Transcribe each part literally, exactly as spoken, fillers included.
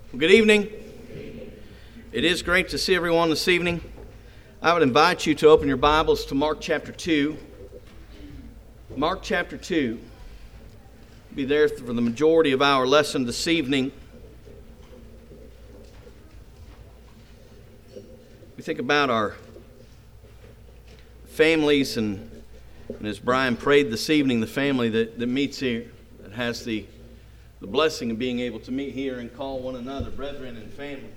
Well, good evening. It is great to see everyone this evening. I would invite you to open your Bibles to Mark chapter two. Mark chapter two. Be there for the majority of our lesson this evening. We think about our families, and, and as Brian prayed this evening, the family that, that meets here, that has the the blessing of being able to meet here and call one another brethren and family.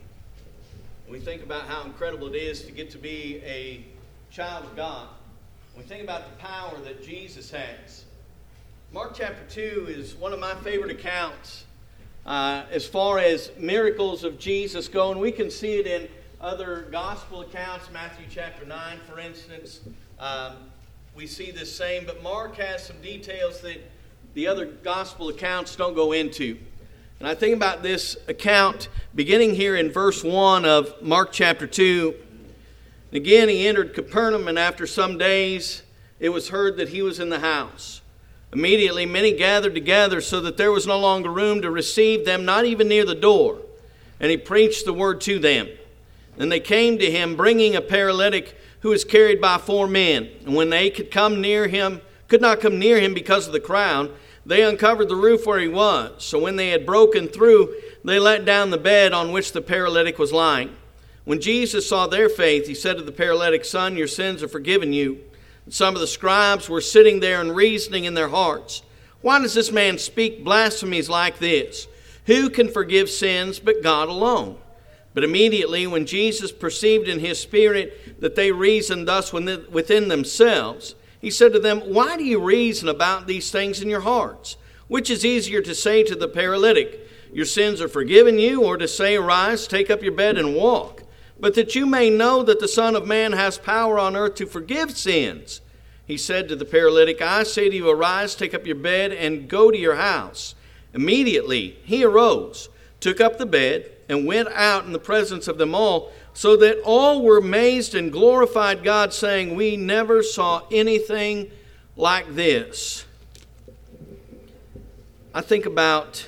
We think about how incredible it is to get to be a child of God. We think about the power that Jesus has. Mark chapter two is one of my favorite accounts uh, as far as miracles of Jesus go, and we can see it in other gospel accounts. Matthew chapter nine, for instance, um, we see this same, but Mark has some details that the other gospel accounts don't go into. And I think about this account beginning here in verse one of Mark chapter two. Again, he entered Capernaum, and after some days it was heard that he was in the house. Immediately many gathered together, so that there was no longer room to receive them, not even near the door. And he preached the word to them. And they came to him, bringing a paralytic who was carried by four men. And when they could come near him, could not come near him because of the crowd, they uncovered the roof where he was. So when they had broken through, they let down the bed on which the paralytic was lying. When Jesus saw their faith, he said to the paralytic, "Son, your sins are forgiven you." And some of the scribes were sitting there and reasoning in their hearts, "Why does this man speak blasphemies like this? Who can forgive sins but God alone?" But immediately when Jesus perceived in his spirit that they reasoned thus within themselves, he said to them, "Why do you reason about these things in your hearts? Which is easier to say to the paralytic, 'Your sins are forgiven you,' or to say, 'Arise, take up your bed and walk'? But that you may know that the Son of Man has power on earth to forgive sins." He said to the paralytic, "I say to you, arise, take up your bed, and go to your house." Immediately he arose, took up the bed, and went out in the presence of them all, so that all were amazed and glorified God, saying, "We never saw anything like this." I think about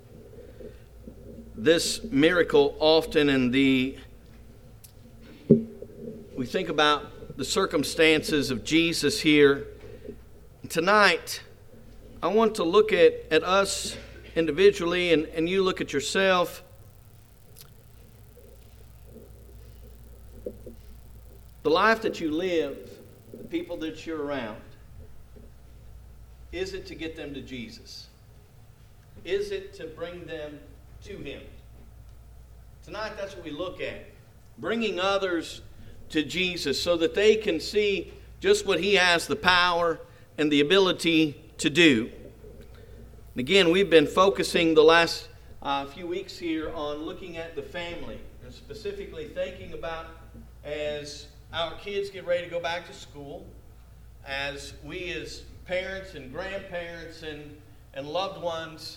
this miracle often, and the we think about the circumstances of Jesus here. Tonight, I want to look at, at us individually, and, and you look at yourself. The life that you live, the people that you're around, is it to get them to Jesus? Is it to bring them to Him? Tonight, that's what we look at. Bringing others to Jesus so that they can see just what He has the power and the ability to do. And again, we've been focusing the last uh, few weeks here on looking at the family, and specifically thinking about as our kids get ready to go back to school, as we as parents and grandparents and, and loved ones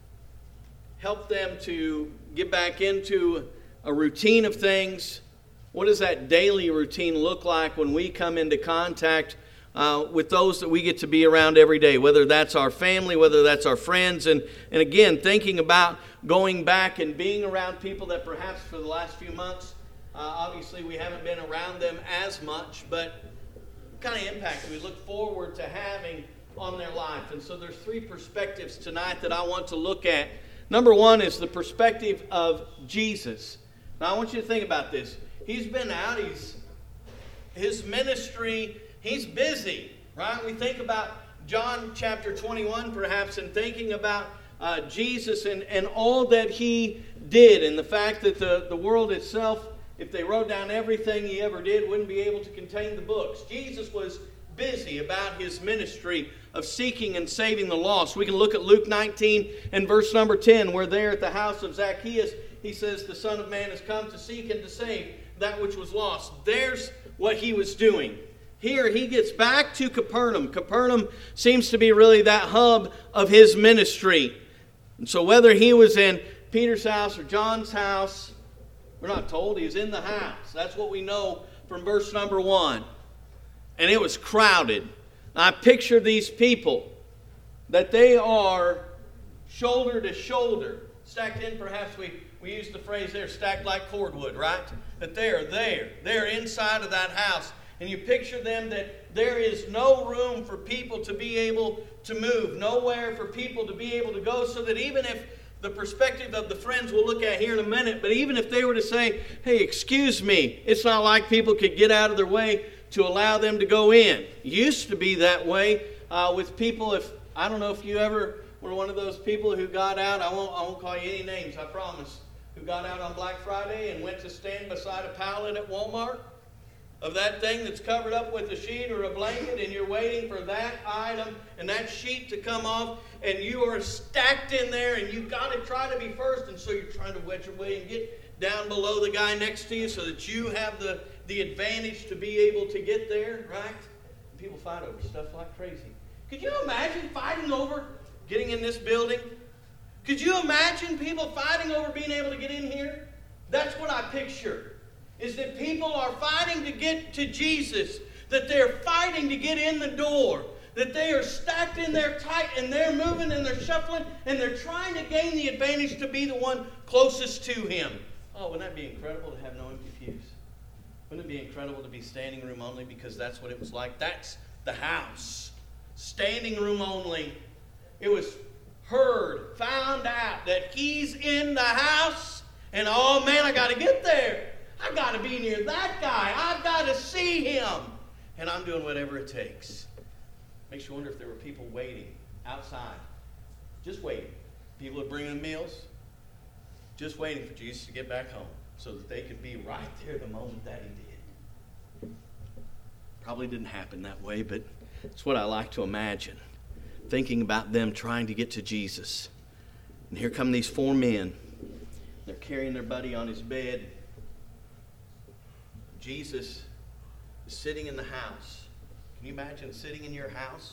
help them to get back into a routine of things. What does that daily routine look like when we come into contact uh, with those that we get to be around every day, whether that's our family, whether that's our friends, and, and again, thinking about going back and being around people that perhaps for the last few months Uh, obviously, we haven't been around them as much, but what kind of impact do we look forward to having on their life? And so there's three perspectives tonight that I want to look at. Number one is the perspective of Jesus. Now, I want you to think about this. He's been out. He's his ministry. He's busy, right? We think about John chapter twenty-one, perhaps, and thinking about uh, Jesus and, and all that He did, and the fact that the, the world itself, if they wrote down everything He ever did, wouldn't be able to contain the books. Jesus was busy about His ministry of seeking and saving the lost. We can look at Luke nineteen and verse number ten, where there at the house of Zacchaeus, He says, "The Son of Man has come to seek and to save that which was lost." There's what He was doing. Here He gets back to Capernaum. Capernaum seems to be really that hub of His ministry. And so whether He was in Peter's house or John's house, we're not told. He was in the house. That's what we know from verse number one. And it was crowded. I picture these people, that they are shoulder to shoulder, Stacked in, perhaps we, we use the phrase there, stacked like cordwood, right? That they're there. They're inside of that house. And you picture them that there is no room for people to be able to move. Nowhere for people to be able to go, so that even if the perspective of the friends we'll look at here in a minute, but even if they were to say, hey, excuse me, it's not like people could get out of their way to allow them to go in. It used to be that way uh, with people. If I don't know if you ever were one of those people who got out, I won't, I won't call you any names, I promise, who got out on Black Friday and went to stand beside a pallet at Walmart of that thing that's covered up with a sheet or a blanket, and you're waiting for that item and that sheet to come off, and you are stacked in there, and you've got to try to be first, and so you're trying to wedge your way and get down below the guy next to you so that you have the, the advantage to be able to get there, right? And people fight over stuff like crazy. Could you imagine fighting over getting in this building? Could you imagine people fighting over being able to get in here? That's what I picture. Is that people are fighting to get to Jesus, that they're fighting to get in the door, that they are stacked in there tight, and they're moving and they're shuffling, and they're trying to gain the advantage to be the one closest to Him. Oh, wouldn't that be incredible to have no empty pews? Wouldn't it be incredible to be standing room only, because that's what it was like? That's the house. Standing room only. It was heard, found out that He's in the house, and oh man, I got to get there. I got to be near that guy. I've got to see him. And I'm doing whatever it takes. Makes you wonder if there were people waiting outside. Just waiting. People are bringing them meals. Just waiting for Jesus to get back home so that they could be right there the moment that He did. Probably didn't happen that way, but it's what I like to imagine. Thinking about them trying to get to Jesus. And here come these four men. They're carrying their buddy on his bed. Jesus is sitting in the house. Can you imagine sitting in your house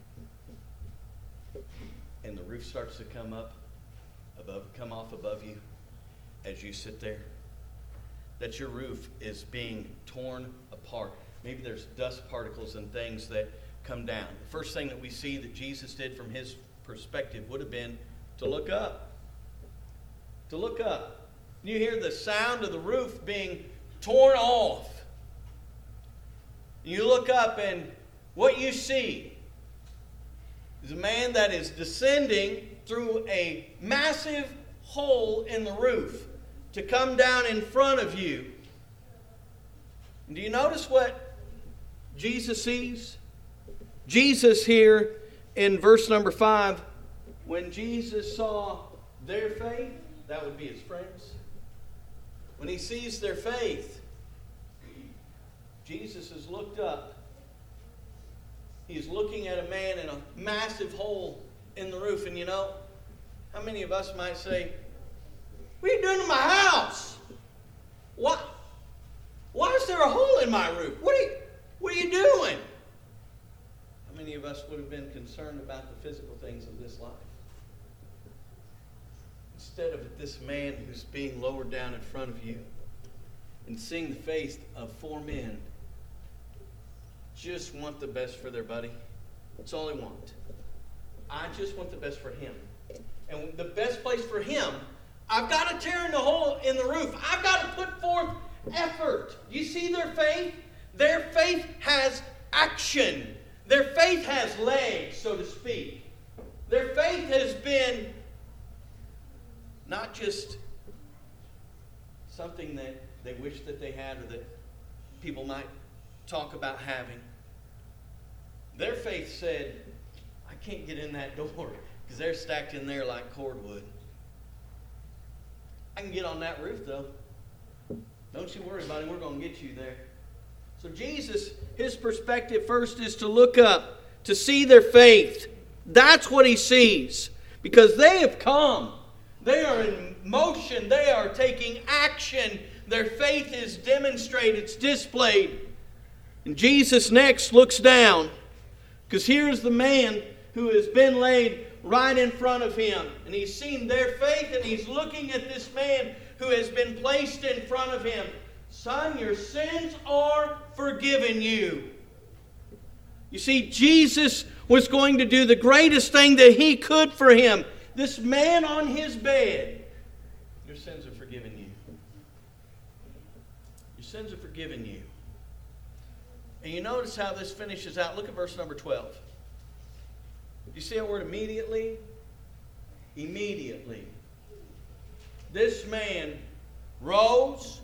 and the roof starts to come up above, come off above you as you sit there? That your roof is being torn apart. Maybe there's dust particles and things that come down. The first thing that we see that Jesus did from His perspective would have been to look up. To look up. You hear the sound of the roof being torn off. You look up, and what you see is a man that is descending through a massive hole in the roof to come down in front of you. And do you notice what Jesus sees? Jesus here in verse number five, when Jesus saw their faith, that would be His friends. When He sees their faith, Jesus has looked up. He's looking at a man in a massive hole in the roof. And you know, how many of us might say, what are you doing in my house? What? Why is there a hole in my roof? What are you, what are you doing? How many of us would have been concerned about the physical things of this life? Instead of this man who's being lowered down in front of you and seeing the face of four men just want the best for their buddy. That's all they want. I just want the best for him. And the best place for him, I've got to tear in the hole in the roof. I've got to put forth effort. You see their faith? Their faith has action. Their faith has legs, so to speak. Their faith has been not just something that they wish that they had or that people might talk about having. Their faith said, I can't get in that door because they're stacked in there like cordwood. I can get on that roof though. Don't you worry about it. We're going to get you there. So Jesus, His perspective first is to look up, to see their faith. That's what He sees. Because they have come. They are in motion. They are taking action. Their faith is demonstrated. It's displayed. And Jesus next looks down. Because here's the man who has been laid right in front of Him. And He's seen their faith, and He's looking at this man who has been placed in front of Him. Son, your sins are forgiven you. You see, Jesus was going to do the greatest thing that He could for him. This man on his bed, sins are forgiven you. Your sins are forgiven you. And you notice how this finishes out. Look at verse number twelve. Do you see that word immediately? Immediately. This man rose,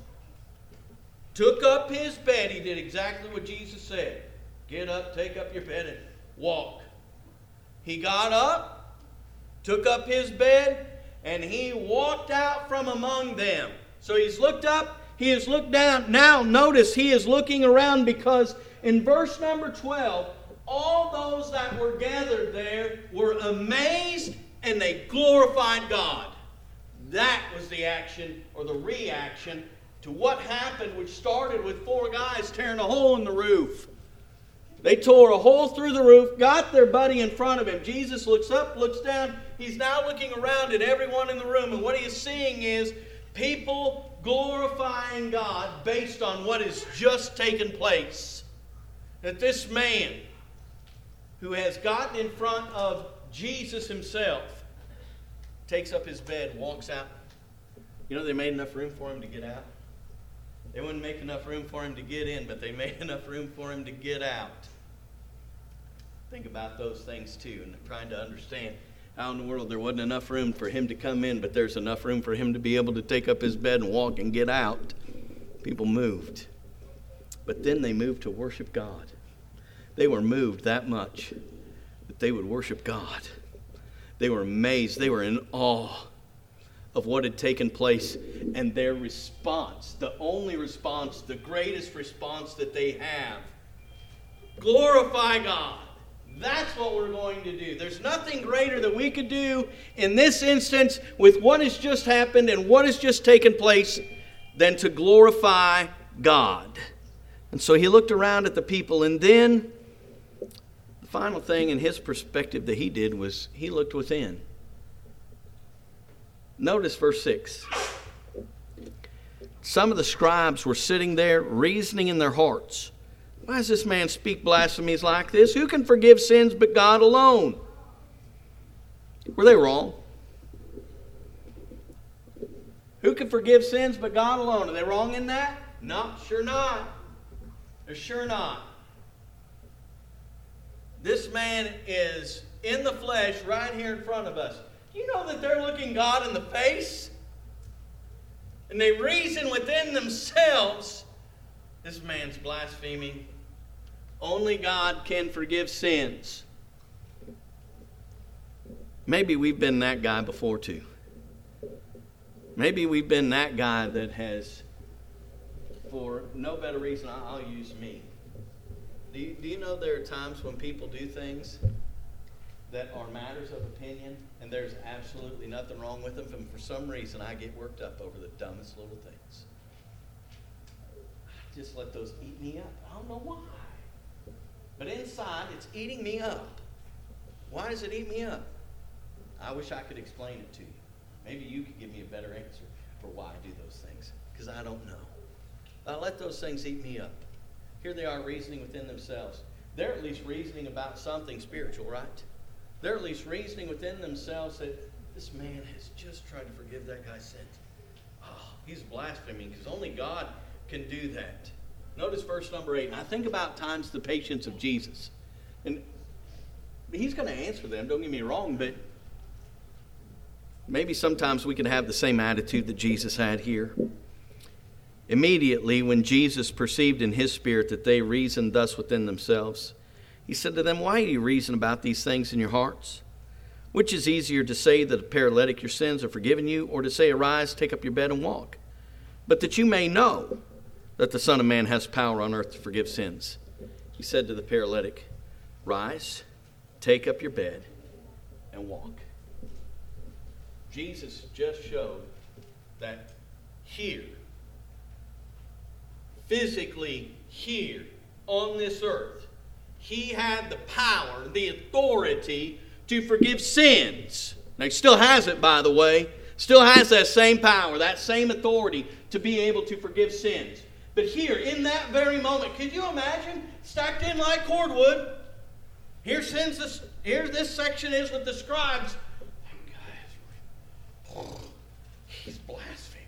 took up his bed. He did exactly what Jesus said. Get up, take up your bed, and walk. He got up, took up his bed, and he walked out from among them. So he's looked up, he has looked down. Now notice he is looking around, because in verse number twelve, all those that were gathered there were amazed and they glorified God. That was the action or the reaction to what happened, which started with four guys tearing a hole in the roof. They tore a hole through the roof, got their buddy in front of him. Jesus looks up, looks down. He's now looking around at everyone in the room, and what he is seeing is people glorifying God based on what has just taken place. That this man who has gotten in front of Jesus himself takes up his bed, walks out. You know, they made enough room for him to get out. They wouldn't make enough room for him to get in, but they made enough room for him to get out. Think about those things too, and trying to understand how in the world there wasn't enough room for him to come in, but there's enough room for him to be able to take up his bed and walk and get out. People moved. But then they moved to worship God. They were moved that much that they would worship God. They were amazed. They were in awe of what had taken place, and their response, the only response, the greatest response that they have, glorify God. That's what we're going to do. There's nothing greater that we could do in this instance with what has just happened and what has just taken place than to glorify God. And so he looked around at the people, and then the final thing in his perspective that he did was he looked within. Notice verse six. Some of the scribes were sitting there reasoning in their hearts. Why does this man speak blasphemies like this? Who can forgive sins but God alone? Were they wrong? Who can forgive sins but God alone? Are they wrong in that? No, sure not. They're sure not. This man is in the flesh right here in front of us. Do you know that they're looking God in the face? And they reason within themselves, this man's blaspheming. Only God can forgive sins. Maybe we've been that guy before too. Maybe we've been that guy that has, for no better reason, I'll use me. Do you, do you know there are times when people do things that are matters of opinion, and there's absolutely nothing wrong with them, and for some reason I get worked up over the dumbest little things. I just let those eat me up. I don't know why. But inside, it's eating me up. Why does it eat me up? I wish I could explain it to you. Maybe you could give me a better answer for why I do those things, because I don't know. I let those things eat me up. Here they are reasoning within themselves. They're at least reasoning about something spiritual, right? They're at least reasoning within themselves that this man has just tried to forgive that guy's sins. Oh, he's blaspheming because only God can do that. Notice verse number eight. Now think about times the patience of Jesus. And he's going to answer them, don't get me wrong, but maybe sometimes we can have the same attitude that Jesus had here. Immediately, when Jesus perceived in his spirit that they reasoned thus within themselves, he said to them, why do you reason about these things in your hearts? Which is easier to say that a paralytic, your sins are forgiven you, or to say, arise, take up your bed and walk? But that you may know that the Son of Man has power on earth to forgive sins. He said to the paralytic, rise, take up your bed, and walk. Jesus just showed that here, physically here on this earth, he had the power, the authority to forgive sins. Now, he still has it, by the way. Still has that same power, that same authority to be able to forgive sins. But here, in that very moment, could you imagine? Stacked in like cordwood. Here, sins this, here this section is with the scribes. That guy is, he's blaspheming.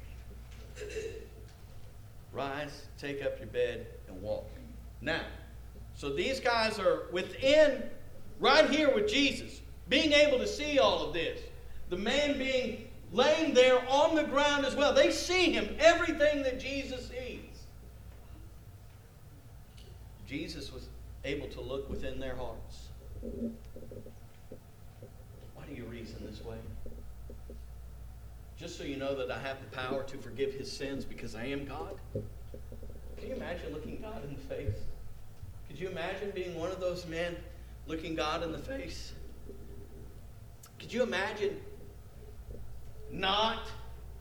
Rise, take up your bed, and walk. Now, so these guys are within, right here with Jesus, being able to see all of this. The man being laying there on the ground as well. They see him, everything that Jesus sees. Jesus was able to look within their hearts. Why do you reason this way? Just so you know that I have the power to forgive his sins because I am God? Can you imagine looking God in the face? Could you imagine being one of those men looking God in the face? Could you imagine not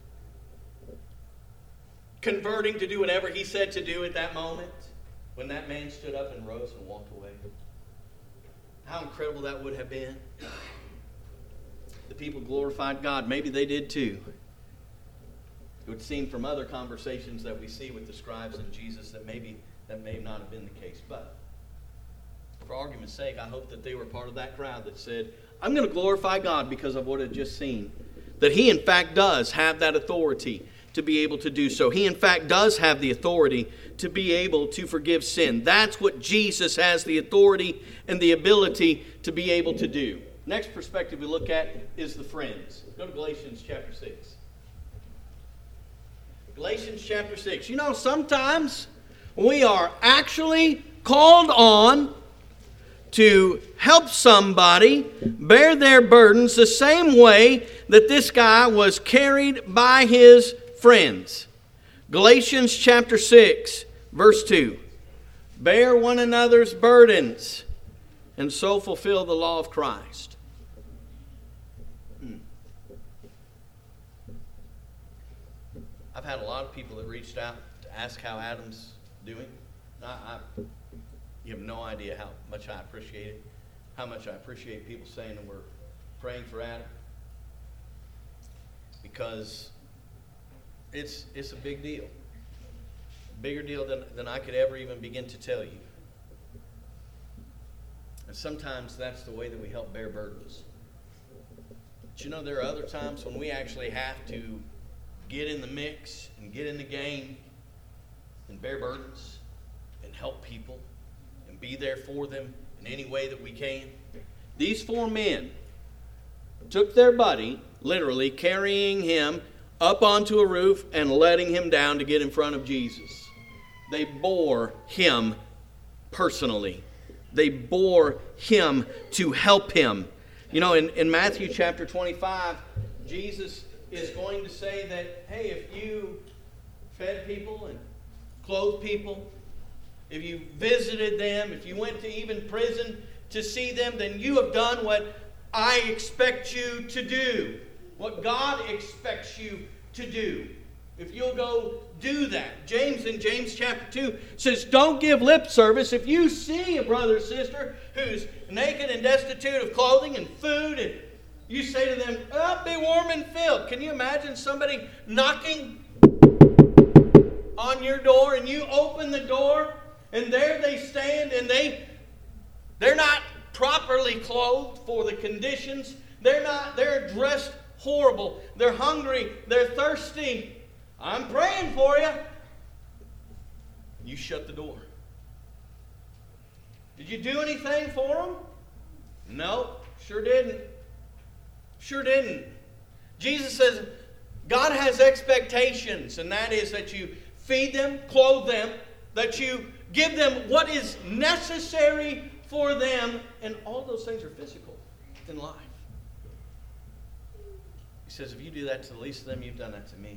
converting to do whatever he said to do at that moment when that man stood up and rose and walked away? How incredible that would have been. The people glorified God. Maybe they did too. It would seem from other conversations that we see with the scribes and Jesus that maybe that may not have been the case. But for argument's sake, I hope that they were part of that crowd that said, I'm going to glorify God because of what I've just seen. That he, in fact, does have that authority to be able to do so. He, in fact, does have the authority to be able to forgive sin. That's what Jesus has the authority and the ability to be able to do. Next perspective we look at is the friends. Go to Galatians chapter six. Galatians chapter six. You know, sometimes we are actually called on to help somebody bear their burdens the same way that this guy was carried by his friends. Galatians chapter six, verse two. Bear one another's burdens and so fulfill the law of Christ. Hmm. I've had a lot of people that reached out to ask how Adam's doing. I, I, you have no idea how much I appreciate it. How much I appreciate people saying that we're praying for Adam. Because it's it's a big deal. Bigger deal than, than I could ever even begin to tell you. And sometimes that's the way that we help bear burdens. But you know, there are other times when we actually have to get in the mix and get in the game and bear burdens and help people and be there for them in any way that we can. These four men took their buddy, literally carrying him up onto a roof and letting him down to get in front of Jesus. They bore him personally. They bore him to help him. You know, in, in Matthew chapter twenty-five, Jesus is going to say that, hey, if you fed people and clothed people, if you visited them, if you went to even prison to see them, then you have done what I expect you to do. What God expects you to do. If you'll go do that. James in James chapter two says, don't give lip service. If you see a brother or sister who's naked and destitute of clothing and food, and you say to them, oh, be warm and filled. Can you imagine somebody knocking on your door and you open the door and there they stand and they, they're not properly clothed for the conditions. They're not, they're dressed horrible. They're hungry. They're thirsty. I'm praying for you. You shut the door. Did you do anything for them? No, sure didn't. Sure didn't. Jesus says God has expectations, and that is that you feed them, clothe them, that you give them what is necessary for them, and all those things are physical in life. He says, if you do that to the least of them, you've done that to me.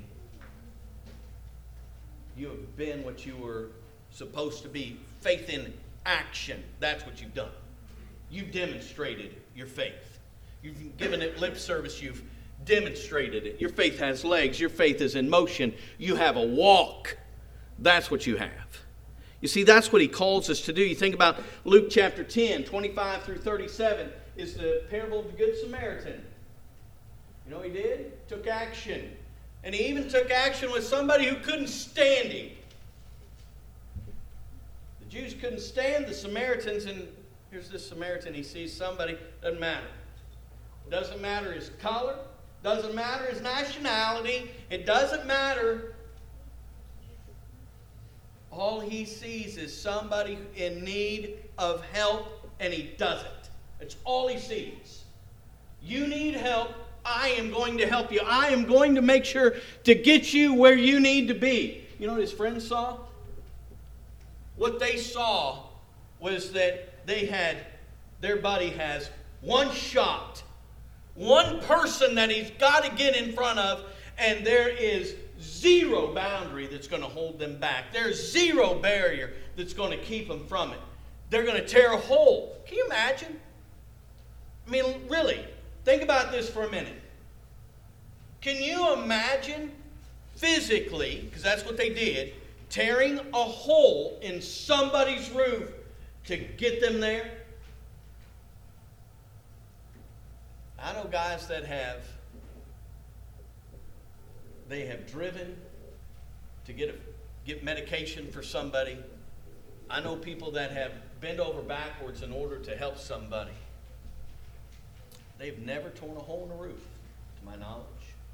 You have been what you were supposed to be. Faith in action. That's what you've done. You've demonstrated your faith. You've given it lip service. You've demonstrated it. Your faith has legs. Your faith is in motion. You have a walk. That's what you have. You see, that's what he calls us to do. You think about Luke chapter ten, twenty-five through thirty-seven, is the parable of the Good Samaritan. You know what he did? Took action. And he even took action with somebody who couldn't stand him. The Jews couldn't stand the Samaritans, and here's this Samaritan. He sees somebody, doesn't matter. Doesn't matter his color, doesn't matter his nationality, it doesn't matter All he sees is somebody in need of help, and he does it. It's all he sees. You need help. I am going to help you. I am going to make sure to get you where you need to be. You know what his friends saw? What they saw was that they had, their buddy has one shot, one person that he's got to get in front of, and there is zero boundary that's going to hold them back. There's zero barrier that's going to keep them from it. They're going to tear a hole. Can you imagine? I mean, really, think about this for a minute. Can you imagine physically, because that's what they did, tearing a hole in somebody's roof to get them there? I know guys that have, they have driven to get a, get medication for somebody. I know people that have bent over backwards in order to help somebody. They've never torn a hole in the roof, to my knowledge.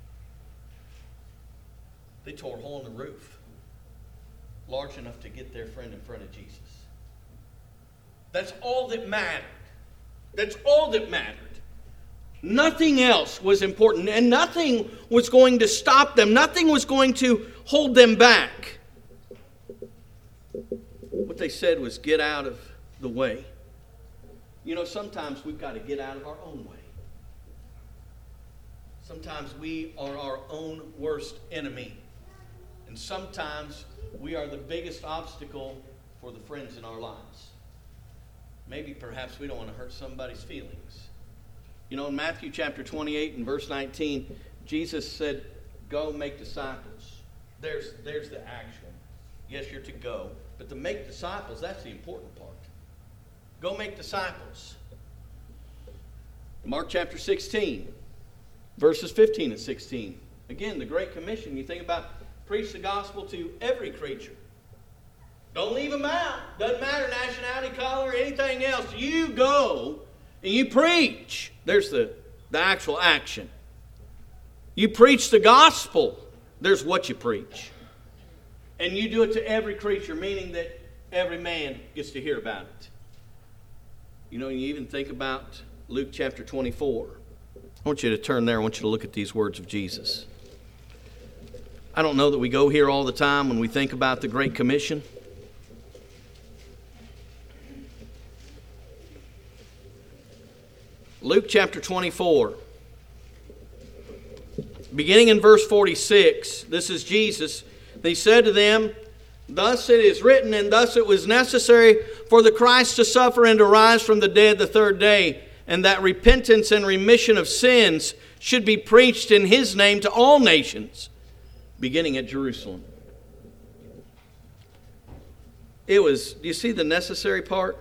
They tore a hole in the roof large enough to get their friend in front of Jesus. That's all that mattered. That's all that mattered. Nothing else was important, and nothing was going to stop them. Nothing was going to hold them back. What they said was, get out of the way. You know, sometimes we've got to get out of our own way. Sometimes we are our own worst enemy. And sometimes we are the biggest obstacle for the friends in our lives. Maybe perhaps we don't want to hurt somebody's feelings. You know, in Matthew chapter twenty-eight and verse nineteen, Jesus said, go make disciples. There's, there's the action. Yes, you're to go. But to make disciples, that's the important part. Go make disciples. Mark chapter sixteen, verses fifteen and sixteen. Again, the Great Commission. You think about preach the gospel to every creature. Don't leave them out. Doesn't matter nationality, color, or anything else. You go and you preach. There's the, the actual action. You preach the gospel. There's what you preach. And you do it to every creature, meaning that every man gets to hear about it. You know, you even think about Luke chapter twenty-four. I want you to turn there. I want you to look at these words of Jesus. I don't know that we go here all the time when we think about the Great Commission. Luke chapter twenty-four. Beginning in verse forty-six, this is Jesus. He said to them, thus it is written, and thus it was necessary for the Christ to suffer and to rise from the dead the third day, and that repentance and remission of sins should be preached in his name to all nations, beginning at Jerusalem. It was, do you see the necessary part?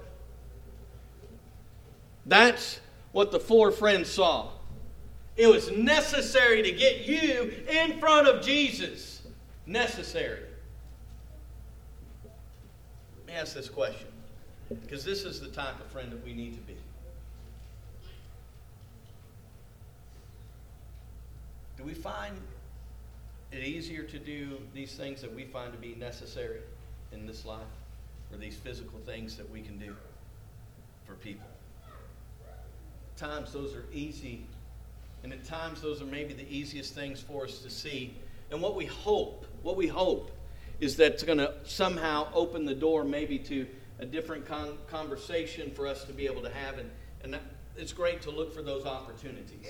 That's what the four friends saw. It was necessary to get you in front of Jesus. Necessary. Let me ask this question, because this is the type of friend that we need to be. Do we find it easier to do these things that we find to be necessary in this life, or these physical things that we can do for people? At times those are easy, and at times those are maybe the easiest things for us to see. And what we hope, what we hope is that it's going to somehow open the door maybe to a different con- conversation for us to be able to have. And, and that, it's great to look for those opportunities.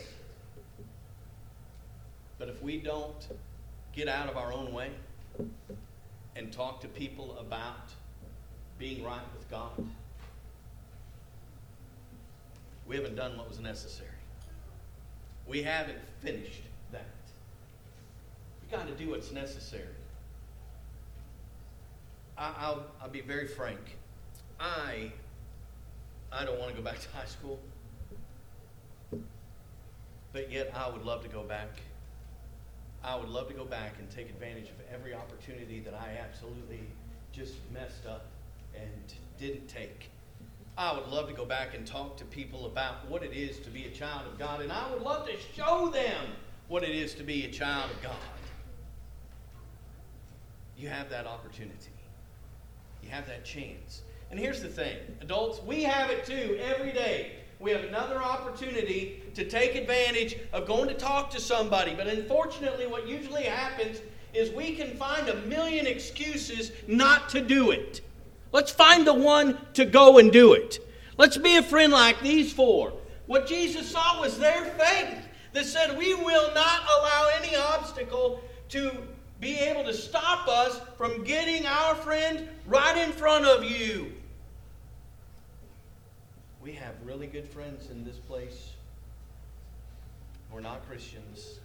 But if we don't get out of our own way and talk to people about being right with God, we haven't done what was necessary. We haven't finished that. You got to do what's necessary. I, I'll, I'll be very frank. I, I don't want to go back to high school. But yet I would love to go back. I would love to go back and take advantage of every opportunity that I absolutely just messed up and didn't take. I would love to go back and talk to people about what it is to be a child of God. And I would love to show them what it is to be a child of God. You have that opportunity. You have that chance. And here's the thing, adults, we have it too every day. We have another opportunity to take advantage of going to talk to somebody. But unfortunately, what usually happens is we can find a million excuses not to do it. Let's find the one to go and do it. Let's be a friend like these four. What Jesus saw was their faith that said, we will not allow any obstacle to be able to stop us from getting our friend right in front of you. We have really good friends in this place. We're not Christians.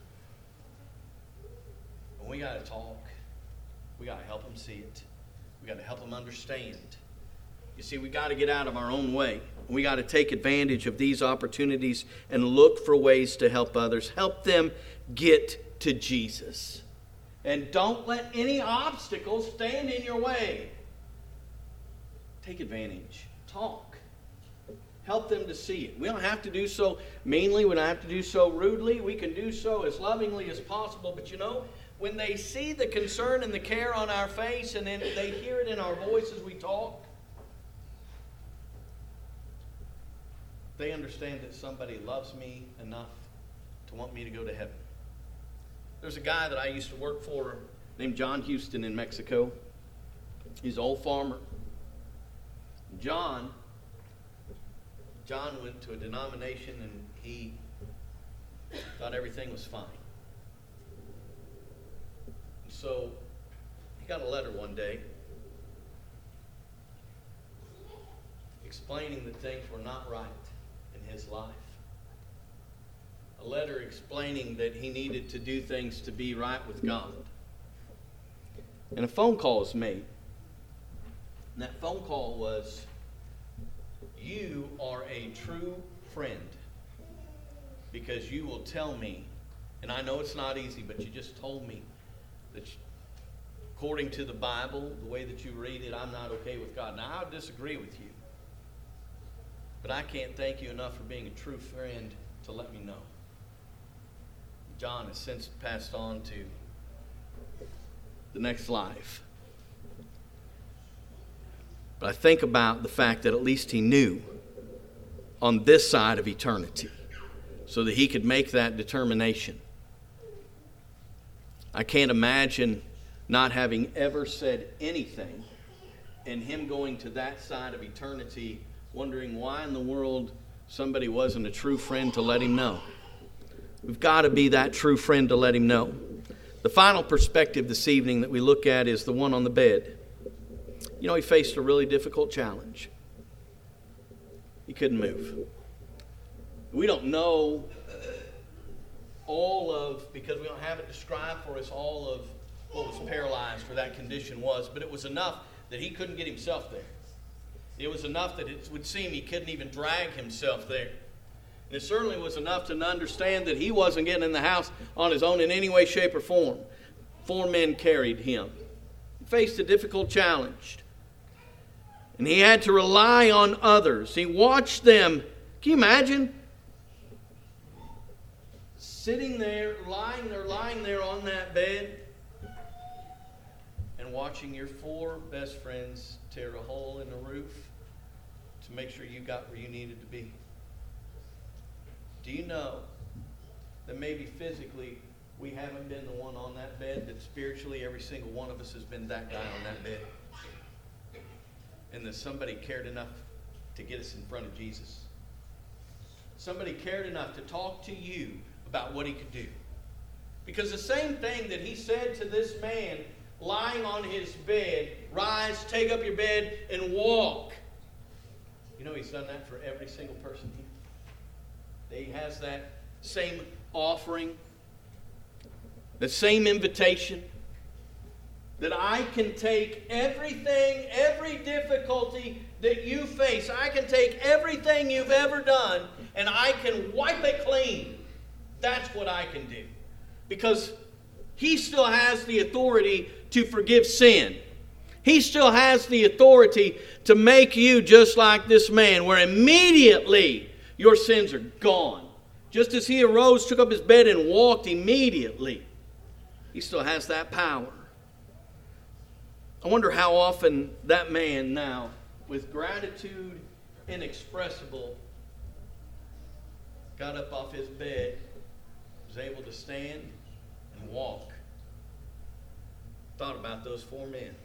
But we got to talk. We got to help them see it. We got to help them understand. You see, we got to get out of our own way. We got to take advantage of these opportunities and look for ways to help others. Help them get to Jesus. And don't let any obstacles stand in your way. Take advantage. Talk. Help them to see it. We don't have to do so meanly. We don't have to do so rudely. We can do so as lovingly as possible. But you know, when they see the concern and the care on our face, and then they hear it in our voice as we talk, they understand that somebody loves me enough to want me to go to heaven. There's a guy that I used to work for named John Houston in Mexico. He's an old farmer. John... John went to a denomination and he thought everything was fine. So he got a letter one day explaining that things were not right in his life. A letter explaining that he needed to do things to be right with God. And a phone call was made. And that phone call was, you are a true friend because you will tell me, and I know it's not easy, but you just told me that you, according to the Bible, the way that you read it, I'm not okay with God. Now, I disagree with you, but I can't thank you enough for being a true friend to let me know. John has since passed on to the next life. But I think about the fact that at least he knew on this side of eternity so that he could make that determination. I can't imagine not having ever said anything and him going to that side of eternity wondering why in the world somebody wasn't a true friend to let him know. We've got to be that true friend to let him know. The final perspective this evening that we look at is the one on the bed. You know, he faced a really difficult challenge. He couldn't move. We don't know all of, because we don't have it described for us, all of what was paralyzed or that condition was, but it was enough that he couldn't get himself there. It was enough that it would seem he couldn't even drag himself there. And it certainly was enough to understand that he wasn't getting in the house on his own in any way, shape, or form. Four men carried him. He faced a difficult challenge. And he had to rely on others. He watched them. Can you imagine? Sitting there, lying there, lying there on that bed, and watching your four best friends tear a hole in the roof to make sure you got where you needed to be. Do you know that maybe physically we haven't been the one on that bed, that spiritually every single one of us has been that guy on that bed? And that somebody cared enough to get us in front of Jesus. Somebody cared enough to talk to you about what he could do. Because the same thing that he said to this man lying on his bed, rise, take up your bed, and walk. You know, he's done that for every single person here. He has that same offering, the same invitation, that I can take everything, every difficulty that you face, I can take everything you've ever done, and I can wipe it clean. That's what I can do. Because he still has the authority to forgive sin. He still has the authority to make you just like this man, where immediately your sins are gone. Just as he arose, took up his bed, and walked immediately. He still has that power. I wonder how often that man now, with gratitude inexpressible, got up off his bed, was able to stand and walk. Thought about those four men.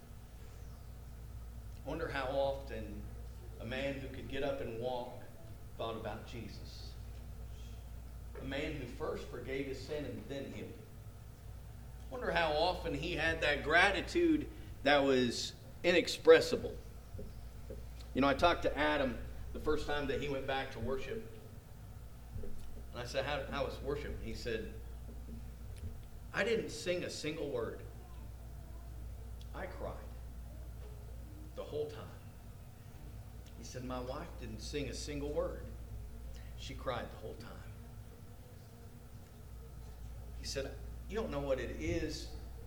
I wonder how often a man who could get up and walk thought about Jesus. A man who first forgave his sin and then healed him. I wonder how often he had that gratitude that was inexpressible. You know, I talked to Adam the first time that he went back to worship. And I said, how, how was worship? He said, I didn't sing a single word. I cried the whole time. He said, my wife didn't sing a single word. She cried the whole time. He said, you don't know what it is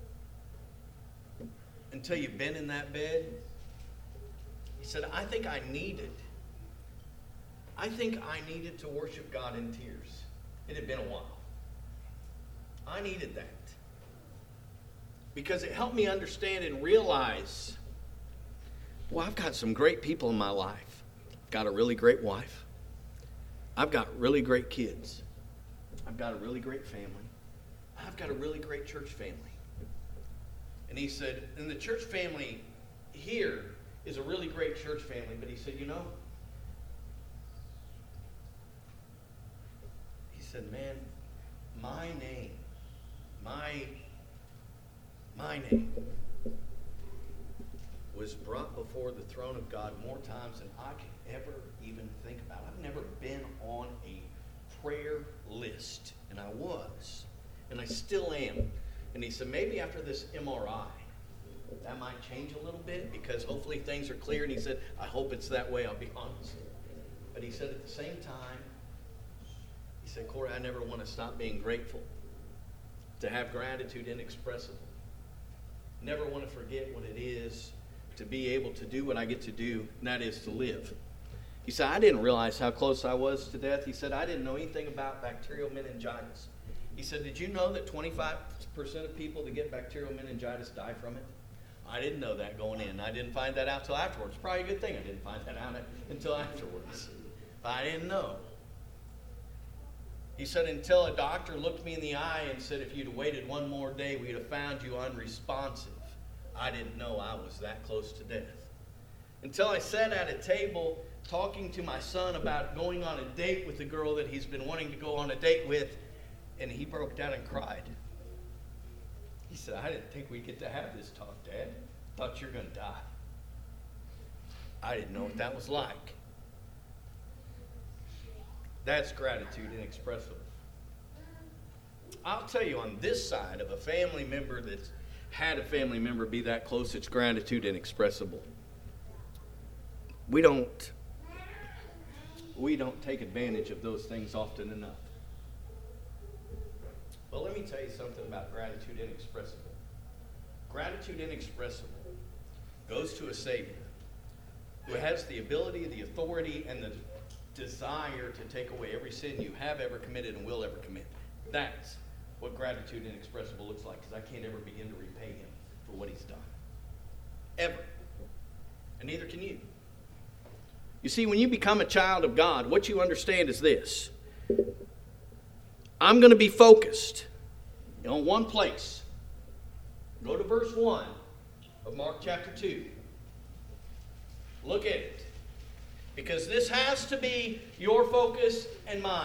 until you've been in that bed. He said, I think I needed, I think I needed to worship God in tears. It had been a while. I needed that. Because it helped me understand and realize, well, I've got some great people in my life. I've got a really great wife. I've got really great kids. I've got a really great family. I've got a really great church family. And he said, and the church family here is a really great church family, but he said, you know, he said, man, my name, my, my name was brought before the throne of God more times than I could ever even think about. I've never been on a prayer list, and I was, and I still am. And he said, maybe after this M R I, that might change a little bit because hopefully things are clear. And he said, I hope it's that way, I'll be honest. But he said at the same time, he said, Corey, I never want to stop being grateful. To have gratitude inexpressible. Never want to forget what it is to be able to do what I get to do, and that is to live. He said, I didn't realize how close I was to death. He said, I didn't know anything about bacterial meningitis. He said, did you know that twenty-five percent of people that get bacterial meningitis die from it? I didn't know that going in. I didn't find that out till afterwards. Probably a good thing I didn't find that out until afterwards. But I didn't know. He said, until a doctor looked me in the eye and said, if you'd have waited one more day, we'd have found you unresponsive. I didn't know I was that close to death. Until I sat at a table talking to my son about going on a date with a girl that he's been wanting to go on a date with, and he broke down and cried. He said, I didn't think we'd get to have this talk, Dad. I thought you were going to die. I didn't know what that was like. That's gratitude inexpressible. I'll tell you, on this side of a family member that's had a family member be that close, it's gratitude inexpressible. We don't, we don't take advantage of those things often enough. But let me tell you something about gratitude inexpressible. Gratitude inexpressible goes to a Savior who has the ability, the authority, and the desire to take away every sin you have ever committed and will ever commit. That's what gratitude inexpressible looks like, because I can't ever begin to repay him for what he's done. Ever. And neither can you. You see, when you become a child of God, what you understand is this. I'm going to be focused on one place. Go to verse one of Mark chapter two. Look at it. Because this has to be your focus and mine.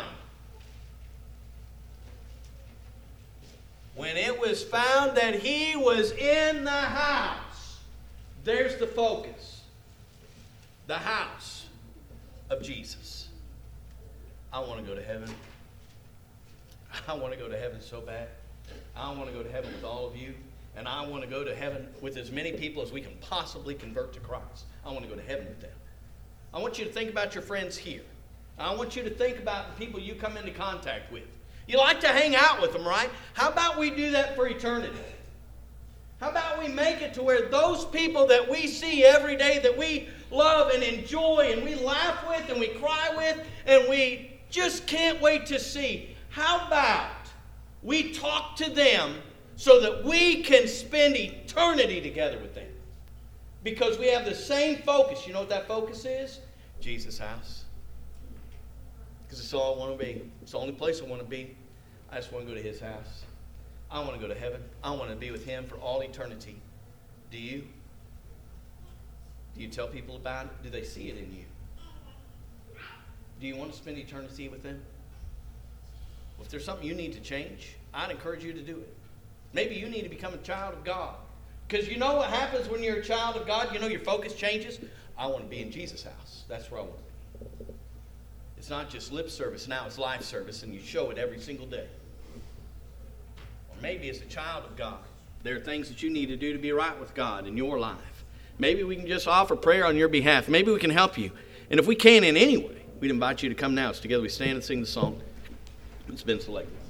When it was found that he was in the house, there's the focus. The house of Jesus. I want to go to heaven. I want to go to heaven so bad. I want to go to heaven with all of you. And I want to go to heaven with as many people as we can possibly convert to Christ. I want to go to heaven with them. I want you to think about your friends here. I want you to think about the people you come into contact with. You like to hang out with them, right? How about we do that for eternity? How about we make it to where those people that we see every day that we love and enjoy and we laugh with and we cry with and we just can't wait to see, how about we talk to them so that we can spend eternity together with them? Because we have the same focus. You know what that focus is? Jesus' house. Because it's all I want to be. It's the only place I want to be. I just want to go to His house. I want to go to heaven. I want to be with Him for all eternity. Do you? Do you tell people about it? Do they see it in you? Do you want to spend eternity with them? Well, if there's something you need to change, I'd encourage you to do it. Maybe you need to become a child of God. Because you know what happens when you're a child of God? You know your focus changes. I want to be in Jesus' house. That's where I want to be. It's not just lip service. Now it's life service, and you show it every single day. Or maybe as a child of God, there are things that you need to do to be right with God in your life. Maybe we can just offer prayer on your behalf. Maybe we can help you. And if we can in any way, we'd invite you to come now. As together we stand and sing the song. It's been selected.